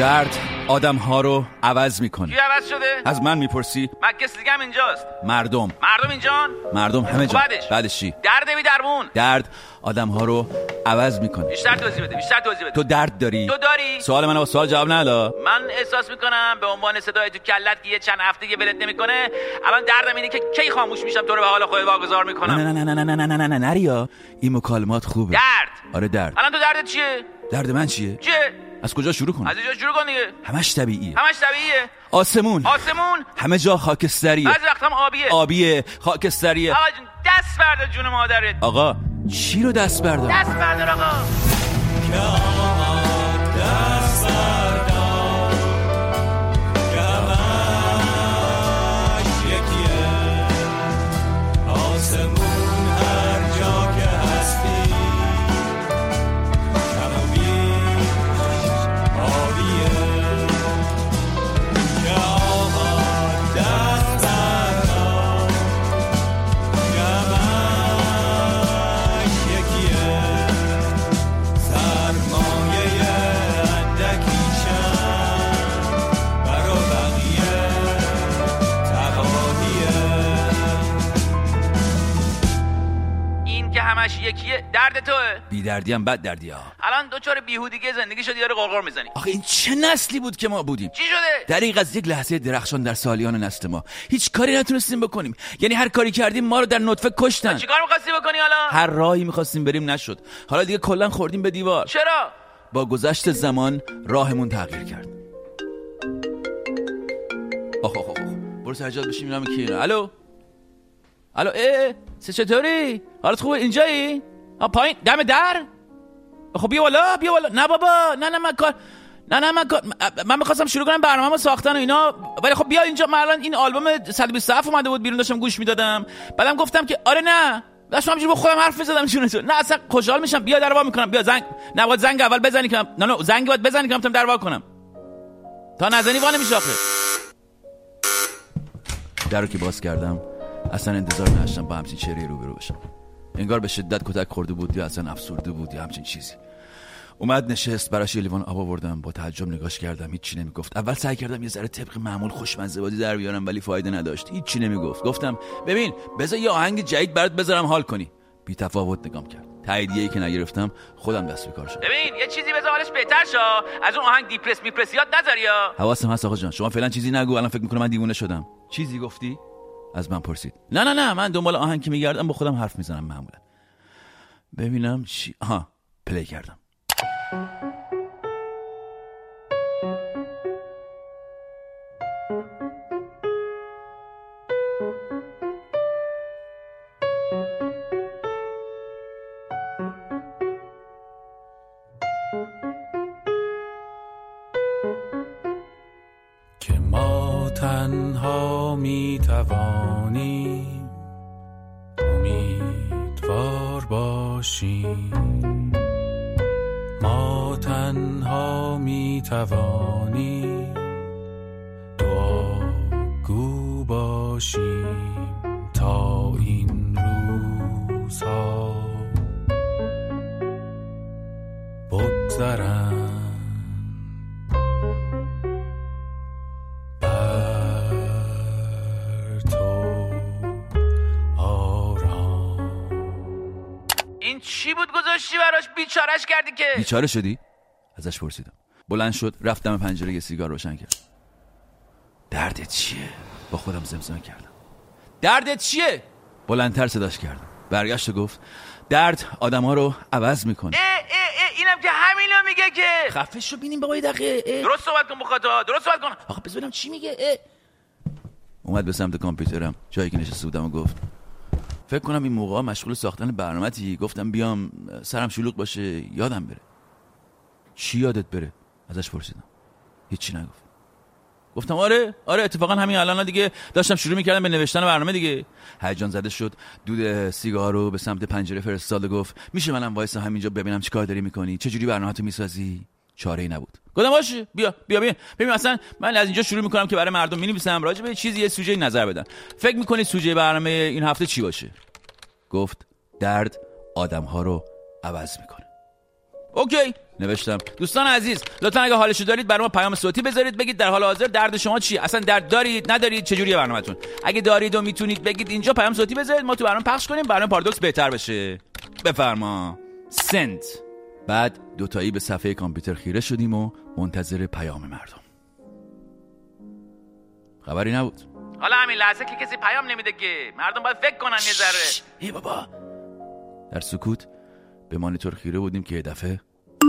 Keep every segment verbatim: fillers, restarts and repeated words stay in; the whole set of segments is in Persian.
درد آدم ها رو عوض میکنه. کی عوض شده؟ از من میپرسی؟ من کسی دیگه هم اینجاست. مردم. مردم اینجان؟ مردم همه جا. بعدش بعدش چی؟ درد بی درمون. درد آدم ها رو عوض میکنه. بیشتر توضیح بده. بیشتر توضیح بده. تو درد داری؟ تو داری؟ سوال منو با سوال جواب نده. من احساس میکنم به عنوان صدای تو کلت که یه چند هفته یه بلد نمیکنه، الان دردم اینه که کی خاموش میشم تو رو به حال خودت واگذار میکنم. نه نه نه نه نه نه نه نه نه نریا. این مکالمات خوبه. درد. آره درد. الان تو دردت چیه؟ درد من چیه؟ چیه؟ از کجا شروع کنم؟ از اینجا شروع کن دیگه. همش طبیعیه. همش طبیعیه. آسمون. آسمون. همه جا خاکستریه. بعضی وقتا هم آبیه. آبیه، خاکستریه. آقا جون دست بردار جون مادرت. آقا چی رو دست بردار؟ دست بردار آقا. دست بردار گمش یکیه آسمون هر جا که هستی کم و بیش آبیه که آقا دست بردار گمش یکیه سرمایه اندکیشم برا بقیه تباهیه. این که همش یکیه درد توه. بی دردی هم بد دردی ها. الان دوچار بیهودگی زندگی شدی داره غرغر میزنی. آخه این چه نسلی بود که ما بودیم؟ چی شده؟ دریغ از یک لحظه درخشان در سالیان نسل ما هیچ کاری نتونستیم بکنیم. یعنی هر کاری کردیم ما رو در نطفه کشتن. چیکار می‌خواستی بکنی حالا؟ هر راهی می‌خواستیم بریم نشد. حالا دیگه کلا خوردیم به دیوار. چرا؟ با گذشت زمان راهمون تغییر کرد. آخ آخ آخ برو سجاد بشیم اینا کی؟ الو الو اه چه چطوری؟ حالت خوبه؟ اینجایی؟ آ پایین دم در؟ خب بیا بالا بیا بالا. نه بابا نه نه من کار نه نه من کار من می‌خواستم شروع کنم برنامه‌مو ساختن و اینا، ولی خب بیا اینجا. من الان این آلبوم صد و بیست و هفت اومده بود بیرون داشتم گوش میدادم، بعدم گفتم که آره نه داشتم همینجوری با خودم حرف می‌زدم جون تو. نه اصلا خوشحال میشم. بیا در وا می‌کنم. بیا زنگ نه باید زنگ اول بزنی که نه نه زنگ باید بزنی که من در وا کنم. تا نزنی وا نمیشه آخه. درو که باز کردم اصلا انتظار نداشتم با همچین چهره روبرو بشم. انگار به شدت کتک خورده بود یا اصلا افسرده بود یا همچین چیزی. اومد نشست، براش یه لیوان آب آوردم، با تعجب نگاش کردم. هیچ نمیگفت. اول سعی کردم یه ذره طبق معمول خوشمزه بازی در بیارم ولی فایده نداشت. هیچ نمیگفت. گفتم ببین بذار یه آهنگ جدید برات بذارم حال کنی. بی تفاوت نگام کرد. تاییدیه‌ای که نگرفتم خودم دست به کار شدم. ببین یه چیزی بذار حالش بهتر شه. از اون آهنگ دیپرس میپرسیات نذاری یا. حواسم هست آقا جان. شما فعلا چیزی نگو. الان فکر می‌کنم من دیوونه شدم. چیزی گفتی؟ از من پرسید. نه نه نه من دنبال آهنگ که میگردم با خودم حرف میزنم معمولا. ببینم چی. آها پلی کردم. که ما تنها می توانیم امیدوار باشیم، ما تنها می توانیم دعاگو باشیم تا این روزها بگذرند. این چی بود گذاشتی براش؟ بیچارهش کردی که. بیچاره شدی؟ ازش پرسیدم. بلند شد رفت دم پنجره یه سیگار روشن کرد. دردت چیه؟ با خودم زمزمه کردم. دردت چیه؟ بلندتر صداش کردم. برگشت و گفت درد آدم‌ها رو عوض میکنه. اه اه اه اینم که همینو میگه که. خفه شو ببینیم بابا یه دقیقه. درست صحبت کن بخاطر. درست صحبت کن. آخه بذار ببینم چی میگه. اه. اومد به سمت کامپیوترم جایی که نشسته بودم و گفت فکر کنم این موقع مشغول ساختن برنامه‌ای. گفتم بیام سرم شلوغ باشه یادم بره. چی یادت بره؟ ازش پرسیدم. هیچی نگفت. گفتم آره آره اتفاقا همین الان دیگه داشتم شروع می‌کردم به نوشتن برنامه دیگه. هیجان زده شد، دود سیگار رو به سمت پنجره فرستاد و گفت میشه منم وایسا همینجا ببینم چیکار داری می‌کنی؟ چه جوری برنامه‌تو می‌سازی؟ چاره‌ای نبود. گفتم باشه بیا بیا بیا ببین مثلا من از اینجا شروع می‌کنم که برای مردم می‌نویسم راجع به چیزی یه سوژه نظر بدن. فکر می‌کنی سوژه برنامه این هفته چی باشه؟ گفت درد آدم‌ها رو عوض می‌کنه. اوکی. نوشتم دوستان عزیز لطفا اگه حالشو دارید برام پیام صوتی بذارید، بگید در حال حاضر درد شما چیه، اصلا درد دارید ندارید، چجوریه برنامه‌تون. اگه دارید و میتونید بگید اینجا پیام صوتی بذارید، ما تو برنامه پخش کنیم، برنامه پارادوکس بهتر بشه. بفرما. سنت. بعد دوتایی به صفحه کامپیوتر خیره شدیم و منتظر پیام مردم. خبری نبود. حالا همین لحظه که کسی پیام نمیده که مردم باید فکر کنن یه ذره. ای بابا. در سکوت به مانیتور خیره بودیم که یه دفعه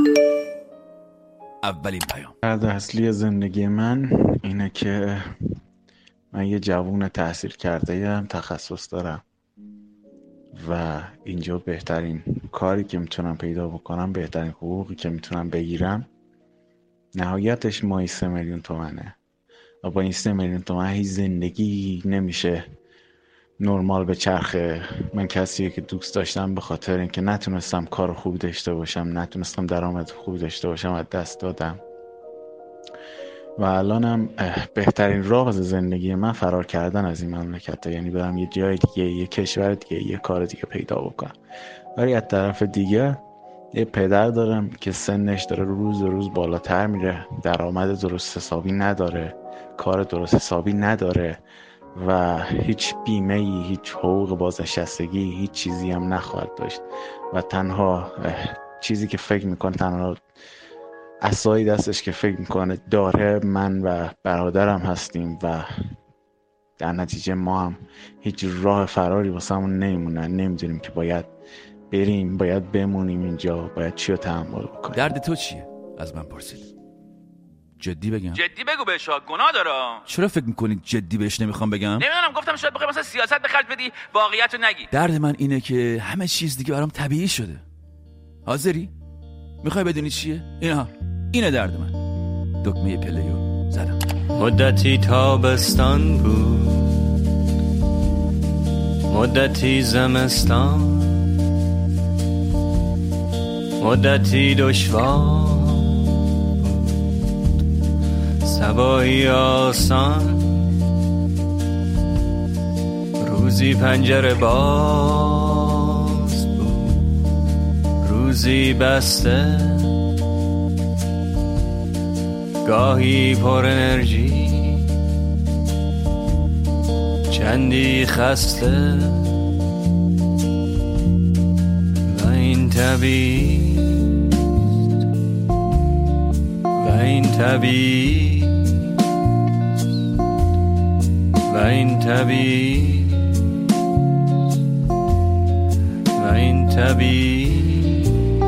اولین پیام. درد اصلی زندگی من اینه که من یه جوون تحصیل کرده ام، تخصص دارم و اینجا بهترین کاری که میتونم پیدا بکنم، بهترین حقوقی که میتونم بگیرم نهایتش ماهی سه میلیون تومنه و با این سه میلیون تومن هیچ زندگی نمیشه نرمال به چرخه. من کسیه که دوست داشتم به خاطر اینکه نتونستم کار خوبی داشته باشم، نتونستم درآمد خوبی داشته باشم، از دست دادم و الانم بهترین راه زندگی من فرار کردن از این مملکته، یعنی برم یه جای دیگه، یه کشور دیگه، یه کار دیگه پیدا بکنم. ولی از طرف دیگه یه پدر دارم که سنش داره روز روز بالاتر میره، درآمد درست حسابی نداره، کار درست حسابی نداره و هیچ بیمه‌ای، هیچ حقوق بازنشستگی، هیچ چیزی هم نخواهد داشت و تنها چیزی که فکر میکنه، تنها عصایی دستش که فکر میکنه داره من و برادرم هستیم و در نتیجه ما هم هیچ راه فراری واسمون نمیمونه، نمیدونیم که باید بریم، باید بمونیم اینجا، باید چی رو تحمل بکنیم. درد تو چیه؟ از من پرسید. جدی بگم؟ جدی بگو بهش، گناه داره. چرا فکر میکنید جدی بهش نمیخوام بگم؟ نمیدونم، گفتم شاید بخوای مثلا سیاست به خرج بدی، واقعیت رو نگی. درد من اینه که همه چیز دیگه برام طبیعی شده. حاضری؟ میخوای بدونی چیه؟ اینها اینه درد من. دکمه پلیو زدم. مدتی تابستان بود، مدتی زمستان، مدتی دشوار بود، صباحی آسان، روزی پنجره باز بود، روزی بسته، گاهی پر انرژی، چندی خسته و این طبیعی و این طبیعی و این طبیعی و این طبیعی.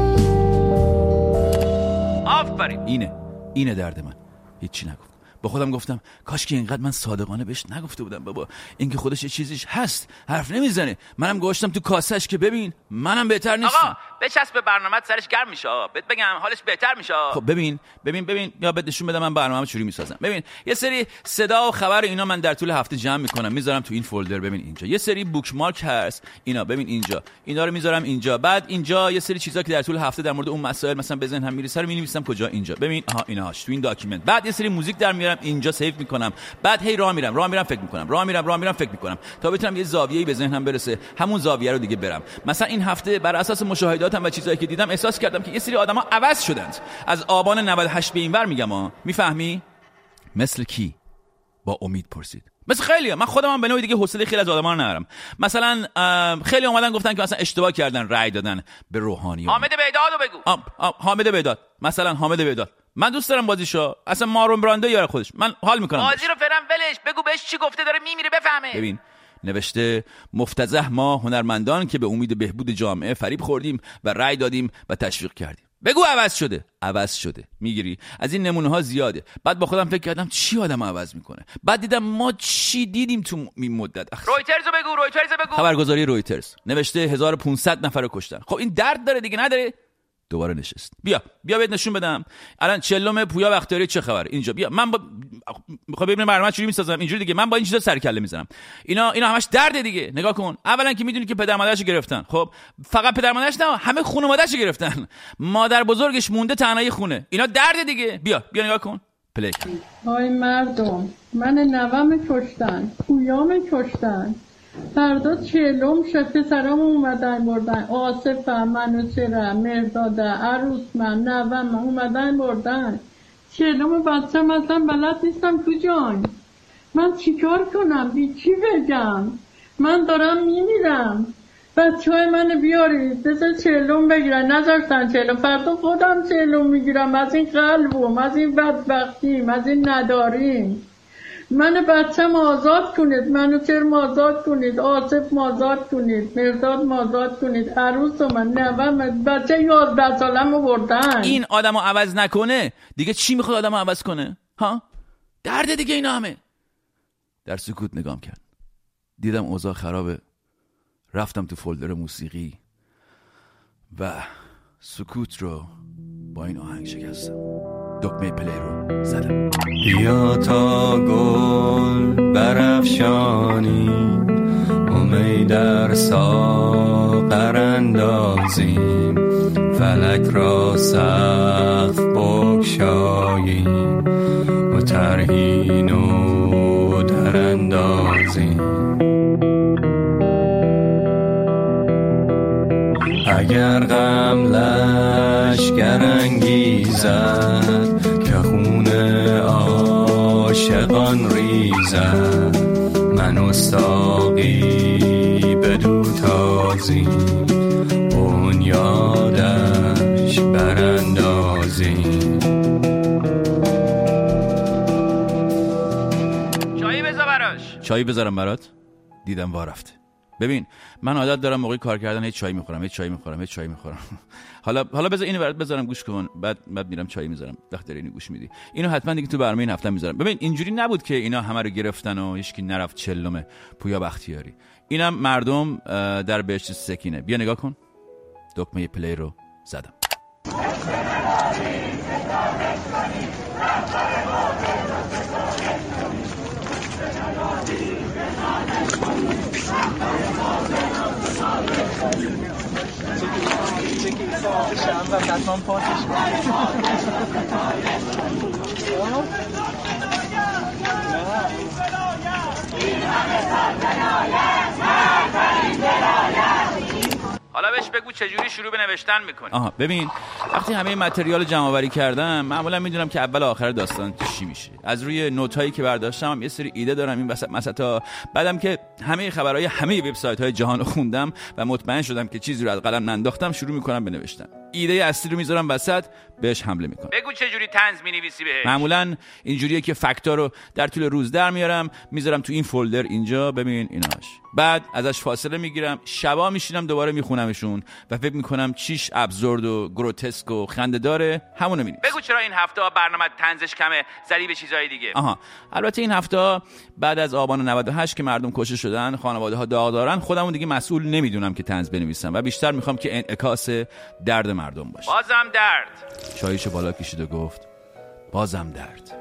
آفرین. اینه اینه درد من. هیچی نگفت. با خودم گفتم کاش که اینقدر من صادقانه بهش نگفته بودم. بابا این که خودش یه چیزیش هست، حرف نمیزنه. منم گوشتم تو کاسهش که ببین منم بهتر نیستم. آقا بچسب به برنامه‌ت، سرش گرم میشه. بهت بگم حالش بهتر میشه. خب ببین ببین ببین یا بهت نشون بدم من برنامه‌مو چوری میسازم. ببین یه سری صدا و خبر اینا من در طول هفته جمع میکنم، میذارم تو این فولدر. ببین اینجا یه سری بوک مارک هست، اینا ببین اینجا، اینا رو میذارم اینجا. بعد اینجا یه سری چیزا که در طول هفته در مورد اون مسائل مثلا به ذهنم میرسه رو مینویسم کجا، اینجا. ببین آها اینهاش تو این داکیومنت. بعد یه سری موزیک در میارم اینجا سیو میکنم. بعد هی راه میرم راه میرم فکر میکنم، راه میرم راه میرم فکر میکنم تا بتونم یه زاویه‌ای به ذهنم برسه، همون زاویه رو دیگه برم. مثلا این هفته بر اساس مشاهداتم و چیزایی که دیدم احساس کردم که یه سری آدما عوض شدند از آبان نود و هشت به اینور. میگم ها، میفهمی؟ مثل کی؟ با امید پرسید. مثل خیلیه. من خودم هم به نوعی دیگه حوصله خیلی از آدما رو ندارم. مثلا خیلی اومدن گفتن که مثلا اشتباه کردن رأی دادن به روحانی. حامد بهدادو بگو. آم، آم، حامد بهداد مثلا. حامد بهداد من دوست دارم بازیشو، اصلا مارون برانده یاره خودش، من حال میکنم بازی رو فرام ولش، بگو بهش چی گفته، داره میمیره بفهمه. ببین نوشته مفتضح ما هنرمندان که به امید بهبود جامعه فریب خوردیم و رأی دادیم و تشویق کردیم. بگو عوض شده. عوض شده. میگیری؟ از این نمونه ها زیاده. بعد با خودم فکر کردم چی آدم عوض میکنه. بعد دیدم ما چی دیدیم تو این مدت. رویترزو بگو. رویترزو بگو. خبرگزاری رویترز نوشته هزار و پانصد نفر رو کشتن. خب این درد داره دیگه، نداره؟ دوباره نشست. بیا بیا بهت نشون بدم الان چلم پویا بختیاری چه خبر. اینجا بیا. من با میخوام ببینم برنامه چجوری میسازم. اینجوری دیگه من با این چیزا سر کله میزنم. اینا اینا همش درد دیگه. نگاه کن. اولا که میدونی که پدر مادرش گرفتن. خب فقط پدر مادرش نه، همه خانواده‌اش گرفتن. مادر بزرگش مونده تنهایی خونه. اینا درد دیگه. بیا بیا نگاه کن. پلی. های مردم، من نوام کشتن، پویام کشتن، فردا چهلم شد، پسرام اومدن بردن، آصفم، منوچهرم، مهردادم، عروسمم، نوام اومدن بردن. چهلم بچم اصلا بلد نیستم تو جان. من چیکار کنم؟ بی چی بگم؟ من دارم میمیرم. بچه های من بیارید بذار چهلم بگیرن. نذاشتن چهلم. فردا خودم چهلم میگیرم. از این قلبم، از این بدبختیم، از این نداریم. من بچم آزاد کنید، منو چرم آزاد کنید، آصف آزاد کنید، مرداد آزاد کنید، عروس من نوام بچه یازده سالم رو بردن. این آدم رو عوض نکنه دیگه چی میخواد آدم رو عوض کنه؟ ها؟ درده دیگه اینا همه. در سکوت نگام کرد. دیدم اوضاع خرابه. رفتم تو فولدر موسیقی و سکوت رو با این آهنگ شکستم. دکمه پلی رو زدم. بیا تا گل برافشانی، امید در ساغر اندازیم، فلک را سقف بگشاییم و طرحی نو در اندازیم. اگر غم لشکر انگیزد که خون عاشقان ریزد، من و ساقی بدو تازیم، بنیادش براندازیم. چایی بذار براش. چایی بذارم برات؟ دیدم وا رفته. ببین من عادت دارم موقع کار کردن هیچ چای میخورم، هیچ چای میخورم، هیچ چای میخورم. حالا حالا بذار اینو برات بذارم گوش کن، بعد بعد میرم چای میذارم. وقتی اینو گوش میدی اینو حتما دیگه تو برنامه این هفته میذارم. ببین اینجوری نبود که اینا همه رو گرفتن و هیچکی نرفت چلم پویا بختیاری. اینم مردم در بهشت سکینه. بیا نگاه کن. دکمه پلی رو زدم. حالا بهش بگو چجوری شروع به نوشتن میکنی. آها ببین وقتی همه متریال جمع آوری کردم معمولا میدونم که اول آخر داستان چی میشه. از روی نوتایی که برداشتم هم یه سری ایده دارم این وسط مسطا. بعدم که همه خبرهای همه وبسایت های جهان رو خوندم و مطمئن شدم که چیزی رو از قلم ننداختم، شروع میکنم به نوشتن. ایده اصلی رو میذارم وسط، بهش حمله میکنم. بگو چجوری طنز مینویسی بهش. معمولا اینجوریه که فکتا رو در طول روز در میارم، میذارم تو این فولدر اینجا. ببین ایناش. بعد ازش فاصله میگیرم، شبا میشینم دوباره میخونمشون و فکر میکنم چیش ابزورد و گروتسک و خنده‌داره، همونو مینویسم. بگو چرا این هفته برنامه طنزش کمه، زدی به چیزای دیگه. آها البته این هفته بعد از آبان نود و هشت که مردم کشته شدن، خانواده ها داغ دارن، خودمون دیگه مسئول نمیدونم که طنز بنویسم و بیشتر میخوام که انعکاس درد مردم باشه. بازم درد. چاییشو بالا کشید و گفت بازم درد.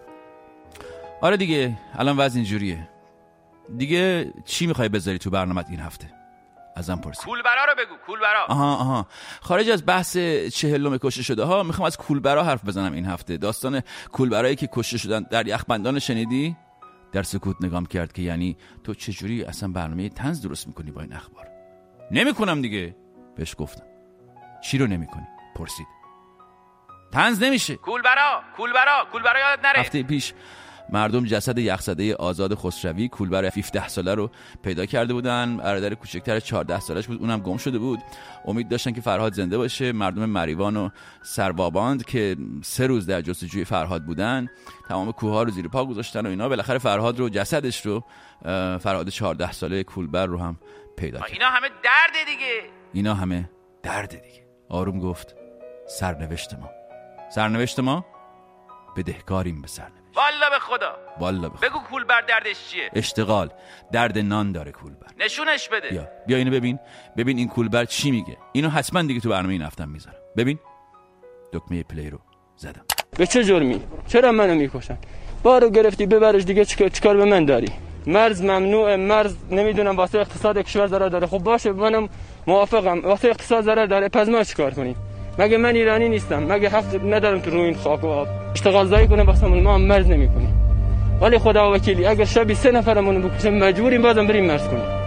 آره دیگه الان وضع اینجوریه. دیگه چی میخوای بذاری تو برنامه این هفته؟ ازم پرسید. کولبرا رو بگو. کولبرا. آها آها خارج از بحث چهلم کشته شده ها میخوام از کولبرا حرف بزنم این هفته. داستان کولبرایی که کشته شدن در یخبندان شنیدی؟ در سکوت نگام کرد که یعنی تو چجوری اصلا برنامه طنز درست میکنی با این اخبار؟ نمیکنم دیگه. بهش گفتم چی رو نمیکنی؟ پرسید. طنز نمیشه. کولبرا کولبرا کولبرا یادت نره. هفته پیش مردم جسد یخزده آزاد خسروی کولبر هفده ساله رو پیدا کرده بودن. برادر کوچکتر چهارده سالش بود، اونم گم شده بود. امید داشتن که فرهاد زنده باشه. مردم مریوان و سرباباند که سه روز در جستجوی فرهاد بودن تمام کوه‌ها رو زیر پا گذاشتن و اینا. بالاخره فرهاد رو، جسدش رو، فرهاد چهارده ساله کولبر رو هم پیدا کرد. اینا همه درد دیگه. اینا همه درد دیگه. آروم گفت سرنوشت ما. سرنوشت ما بدهکاریم به سرنوشت. والا به خدا. والا به خدا. بگو کولبر دردش چیه؟ اشتغال. درد نان داره کولبر. نشونش بده. بیا بیا اینو ببین. ببین این کولبر چی میگه. اینو حتما دیگه تو برنامه این هفتم میذارم. ببین دکمه پلی رو زدم. به چه جرمی؟ چرا منو میکشن؟ بارو گرفتی ببرش دیگه، چیکار چیکار به من داری؟ مرز ممنوعه، مرز نمیدونم واسه اقتصاد کشور ضرر داره. خب باشه منم موافقم، واسه اقتصاد ضرر داره، پس ما چیکار کنیم؟ مگه من ایرانی نیستم؟ مگه حق ندارم تو روی این خاک و آب اشتغال زایی کنم؟ واسمون ما هم مرز نمیکنیم. ولی خدا وکیلی اگر شبی سه نفرمون بکشن مجبوریم بازم بریم مرز کنیم.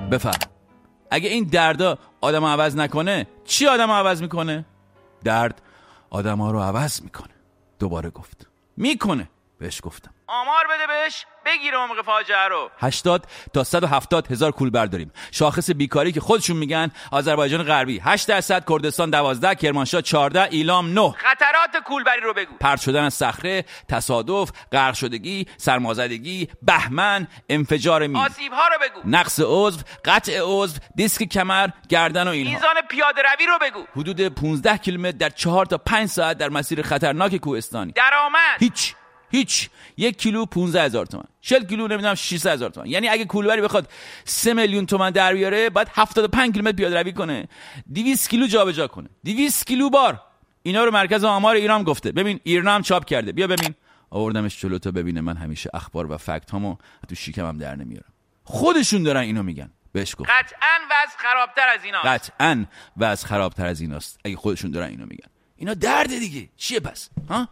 بفرم. اگه این دردا آدم عوض نکنه چی آدم عوض میکنه؟ درد آدم ها رو عوض میکنه. دوباره گفت میکنه. بهش گفتم آمار بده بهش بگیره عمق فاجعه رو. هشتاد تا صد و هفتاد هزار کولبر داریم. شاخص بیکاری که خودشون میگن آذربایجان غربی هشت درصد، کردستان دوازده، کرمانشاه چهارده، ایلام نه. خطرات کولبری رو بگو. پرت شدن از صخره، تصادف، غرق شدگی، سرمازدگی، بهمن، انفجار مین. آسیب ها رو بگو. نقص عضو، قطع عضو، دیسک کمر، گردن و اینها. میزان پیاده روی رو بگو. حدود پانزده کیلومتر در چهار تا پنج ساعت در مسیر خطرناک کوهستانی. درآمد هیچ هیچ یک کیلو پانزده هزار تومان، چهل کیلو نمیدونم ششصد هزار تومان. یعنی اگه کولبری بخواد سه میلیون تومان در بیاره باید هفتاد و پنج کیلومتر پیاده روی کنه، دویست کیلو جابجا کنه، دویست کیلو بار. اینا رو مرکز آمار ایران گفته. ببین ایران هم چاپ کرده. بیا ببین. آوردمش جلو تا ببینه من همیشه اخبار و فکت هامو تو شیکمم در نمیارم. خودشون دارن اینو میگن. بهش گفت قطعاً وضع خرابتر از ایناست. قطعاً وضع خرابتر از ایناست. اگه خودشون دارن اینو میگن. اینا درد دیگه. چیه پس؟ ها؟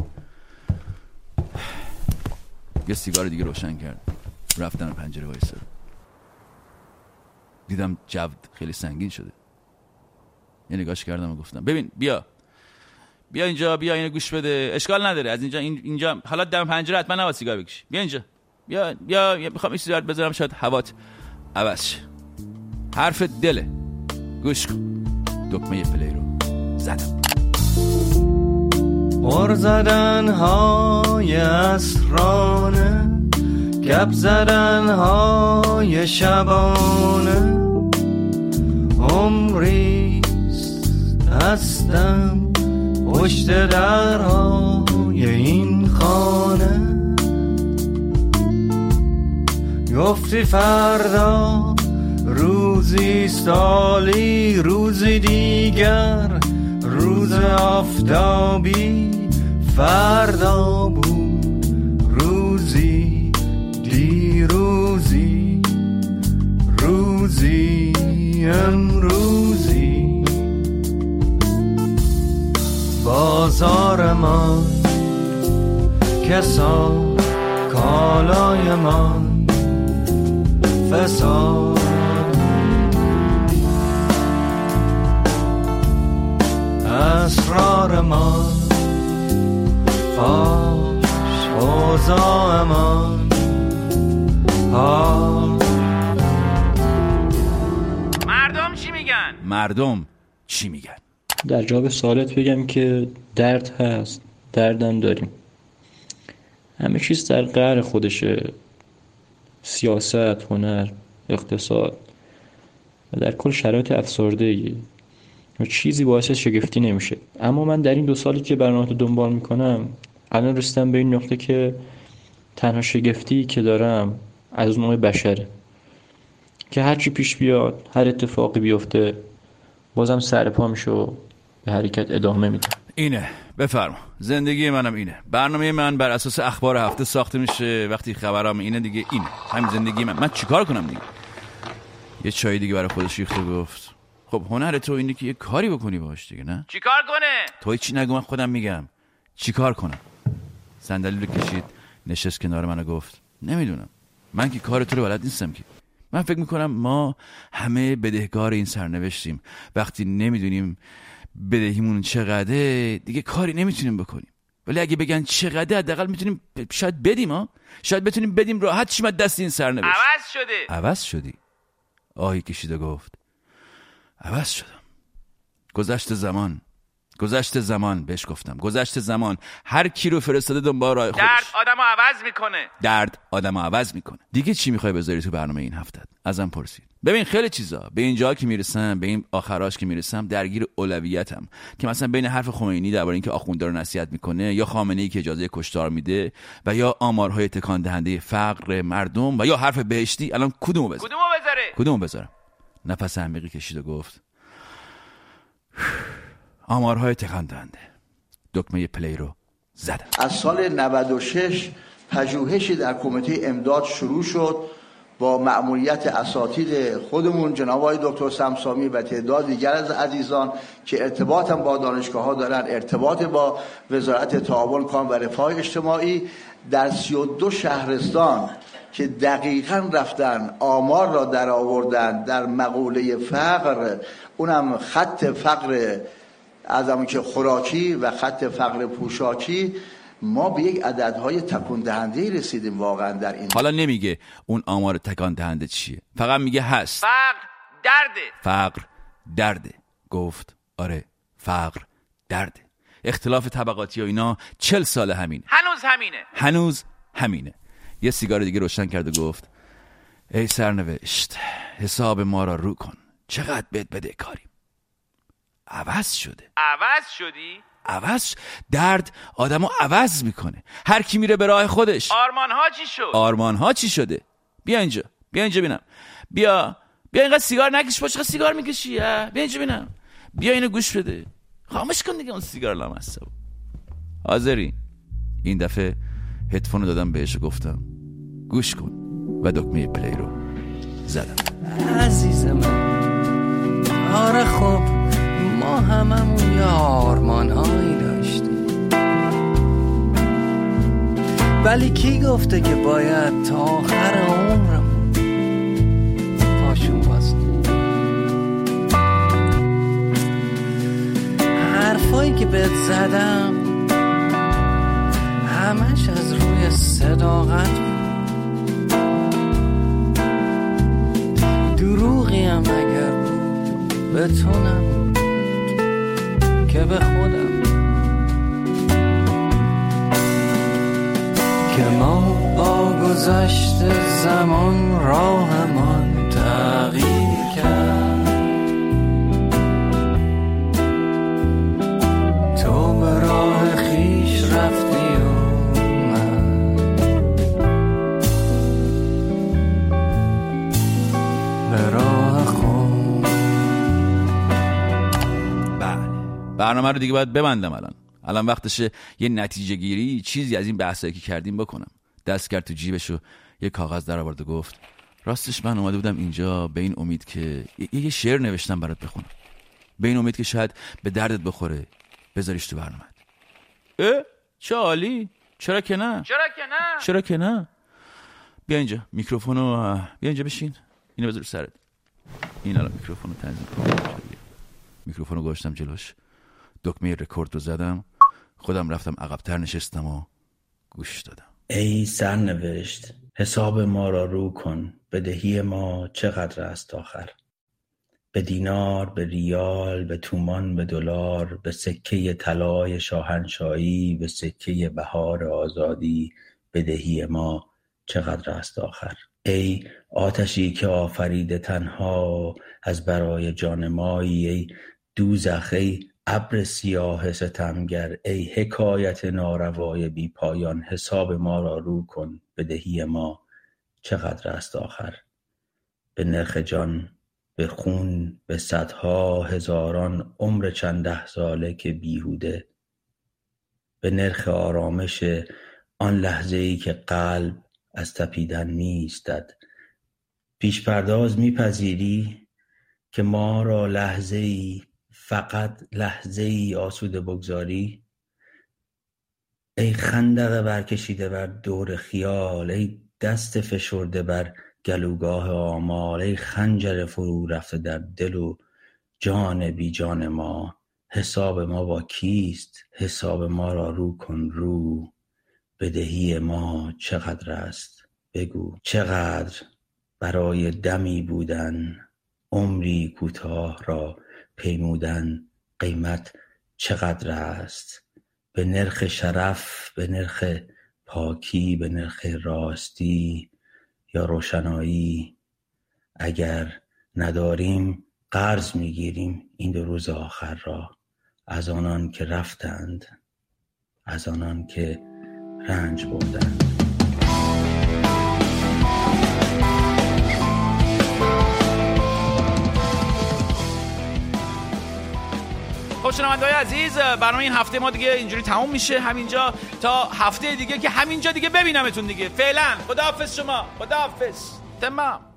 یه سیگار دیگه روشن کرد. رفتم پنجره وایسادم. دیدم جو خیلی سنگین شده. یه نگاش کردم و گفتم ببین بیا بیا اینجا، بیا اینو گوش بده. اشکال نداره از اینجا این اینجا حالا دم پنجره حتما نباید سیگار بکشی. بیا اینجا. بیا بیا میخوام این سیگار بذارم شاید هوات عوض شه. حرف دله. گوش کن. دکمه پلی رو زدم. مر زدن های اسرانه، گپ زدن های شبانه، عمریست هستم پشت درهای این خانه. گفتی فردا روزی سالی، روزی دیگر روز آفتابی، فردا بود روزی دیروزی، روزی امروزی. بازار ما کسا کالای ما فساد، اسرار ما فاش، اوضاع ما حال. مردم چی میگن؟ مردم چی میگن؟ در جواب سوالت بگم که درد هست، دردم داریم. همه چیز در قعر خودشه. سیاست، هنر، اقتصاد و در کل شرایط افسردگی و چیزی باعث شگفتی نمیشه. اما من در این دو سالی که برنامه رو دنبال میکنم الان رسیدم به این نقطه که تنها شگفتی که دارم از نوع بشره که هرچی پیش بیاد، هر اتفاقی بیفته بازم سر پا میشه و به حرکت ادامه میده. اینه. بفرما. زندگی منم اینه. برنامه من بر اساس اخبار هفته ساخته میشه. وقتی خبرام اینه دیگه اینه. همین زندگی من. من چیکار کنم دیگه؟ یه چای دیگه برای خودش ریخت و گفت خب هنر تو اینه که یه کاری بکنی باهاش دیگه، نه؟ چیکار کنه؟ تو چی نگو، من خودم میگم. چیکار کنم؟ صندلی رو کشید، نشست کنار من و گفت نمیدونم. من که کار تو رو بلد نیستم که. من فکر میکنم ما همه بدهکار این سرنوشتیم. وقتی نمیدونیم بدهیمون چقدره دیگه کاری نمیتونیم بکنیم. ولی اگه بگن چقدره حداقل میتونیم شاید بدیم. ها شاید بتونیم بدیم راحت شیم از دست این سرنوشت. عوض شده. عوض شدی. آهی کشید و گفت عوض شدم. گذشت زمان گذشت زمان بهش گفتم گذشت زمان هر کی رو فرستاده دنبال راه خودش. درد آدمو عوض میکنه. درد آدمو عوض میکنه. دیگه چی میخوای بذاری تو برنامه این هفته؟ ازم پرسید. ببین خیلی چیزا به اینجا که میرسم، به این آخراش که میرسم درگیر اولویتم که مثلا بین حرف خمینی درباره اینکه آخوندا رو نصیحت میکنه یا خامنه‌ای که اجازه کشتار میده و یا آمارهای تکان دهنده فقر مردم و یا حرف بهشتی، الان کدومو بذارم؟ کدومو بذاره؟ کدومو بذارم؟ نفس عمیقی کشید و گفت آمارهای تکان دهنده. دکمه پلی رو زدم. از سال نود و شش پژوهشی در کمیته امداد شروع شد با مأموریت اساتید خودمون جناب آقای دکتر سمسامی و تعداد دیگر از عزیزان که ارتباط هم با دانشگاه‌ها دارن، ارتباط با وزارت تعاون کام و رفاه اجتماعی، در سی و دو شهرستان که دقیقاً رفتن آمار را در آوردن در مقوله فقر، اونم خط فقر از همون که خوراکی و خط فقر پوشاکی، ما به یک عددهای تکان دهنده رسیدیم واقعا در این. حالا نمیگه اون آمار تکان دهنده چیه، فقط میگه هست. فقر درده. فقر درده. گفت آره فقر درده. اختلاف طبقاتی و اینا چل سال همینه. هنوز همینه. هنوز همینه. یه سیگار دیگه روشن کرد و گفت ای سرنوشت، حساب ما را رو کن، چقدر بهت بده کاریم. عوض شده. عوض شدی؟ عوض. درد آدمو عوض میکنه. هر کی میره به راه خودش. آرمان ها چی شد؟ آرمان ها چی شده؟ بیا اینجا، بیا اینجا ببینم. بیا بیا اینقدر سیگار نکش، پشت سیگار میکشی. بیا اینجا ببینم. بیا اینو گوش بده. خاموش کن دیگه اون سیگار لامصب. حاضری؟ این دفعه هدفون رو دادم بهش و گفتم گوش کن و دکمه پلی رو زدم. عزیز من، آره خب ما هممون یه آرمان‌هایی داشتیم، ولی کی گفته که باید تا آخر عمرمون پاشون باستیم؟ حرفایی که بهت زدم همش از روی صداقت بود. دروغی هم اگر بود به تو نبود که به خودم، که ما با گذشت زمان راهمان تغییر کرد. تو به راه خیش رفتی برنامه رو دیگه باید ببندم. الان الان وقتشه یه نتیجه گیری، چیزی از این بحثایی که کردیم بکنم. دست کرد تو جیبش و یه کاغذ در آورد و گفت راستش من اومده بودم اینجا به این امید که یه شعر نوشتم برات بخونم، به این امید که شاید به دردت بخوره، بذاریش تو برنامه. اه چه عالی، چرا که نه، چرا که نه، چرا که نه. بیا اینجا میکروفونو، بیا اینجا بشین، اینو بذار سرت. این الان میکروفونو تنظیم کنم. میکروفونو گذاشتم جلوش، دکمه رکورد رو زدم، خودم رفتم عقب‌تر نشستم و گوش دادم. ای سرنوشت، حساب ما را رو کن، بدهی ما چقدر است آخر؟ به دینار، به ریال، به تومان، به دلار، به سکه طلای شاهنشاهی، به سکه بهار آزادی، بدهی ما چقدر است آخر؟ ای آتشی که آفریده تنها از برای جان مایی، ای دوزخ، ای ابر سیاه ستمگر، ای حکایت ناروای بی پایان، حساب ما را رو کن، بدهی ما چقدر است آخر؟ به نرخ جان، به خون، به صدها هزاران عمر چند ده ساله که بیهوده، به نرخ آرامش آن لحظه‌ای که قلب از تپیدن می‌ایستد. پیش پرداز میپذیری که ما را لحظه‌ای، فقط لحظه‌ای آسوده بگذاری؟ ای خندق برکشیده بر دور خیال، ای دست فشرده بر گلوگاه آمال، ای خنجر فرو رفته در دل و جان بی جان ما، حساب ما با کیست؟ حساب ما را رو کن رو، بدهی ما چقدر است؟ بگو چقدر برای دمی بودن، عمری کوتاه را پیمودن، قیمت چقدر است؟ به نرخ شرف، به نرخ پاکی، به نرخ راستی یا روشنایی؟ اگر نداریم قرض میگیریم این دو روز آخر را از آنان که رفتند، از آنان که رنج بردند. خب شنونده‌های عزیز، برنامه این هفته ما دیگه اینجوری تموم میشه همینجا تا هفته دیگه که همینجا دیگه ببینمتون دیگه. فعلا خداحافظ شما، خداحافظ. تمام.